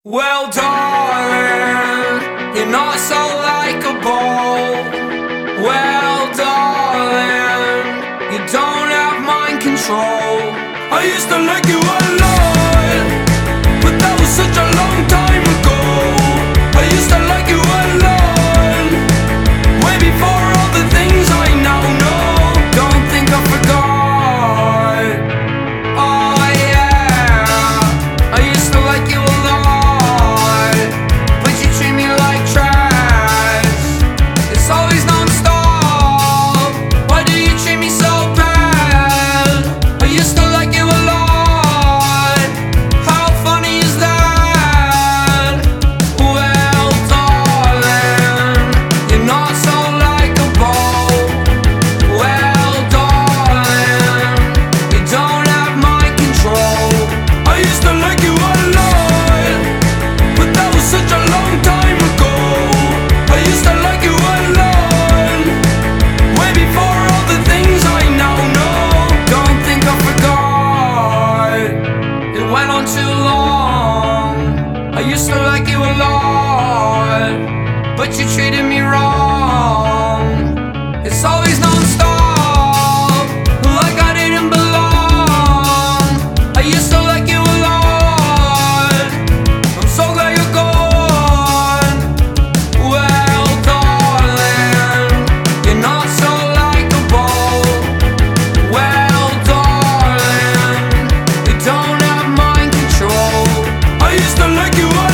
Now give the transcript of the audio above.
Well, darling, you're not so likable. Well, darling, you don't have mind control. I used to like you a lot, but that was such a long time ago. I used to like you a lot, way before all the things I now know. Don't think I forgot. Oh yeah, I used to like you a lot, but you treat me like trash. It's always non-stop. Why do you treat me so bad? I used to like you a lot. How funny is that? Well, darling, you're not so likable. Well, darling, you don't have mind control. I used to like you a lot, but that was such a long time ago. I used to like you a lot, way before all the things I now know. Don't think I forgot. It went on too long. I used to like you a lot, but you treated me wrong. It's always non-stop, like I didn't belong. I used to like you a lot. I'm so glad you're gone. Well, darling, you're not so likable. Well, darling, you don't have mind control. I used to like you a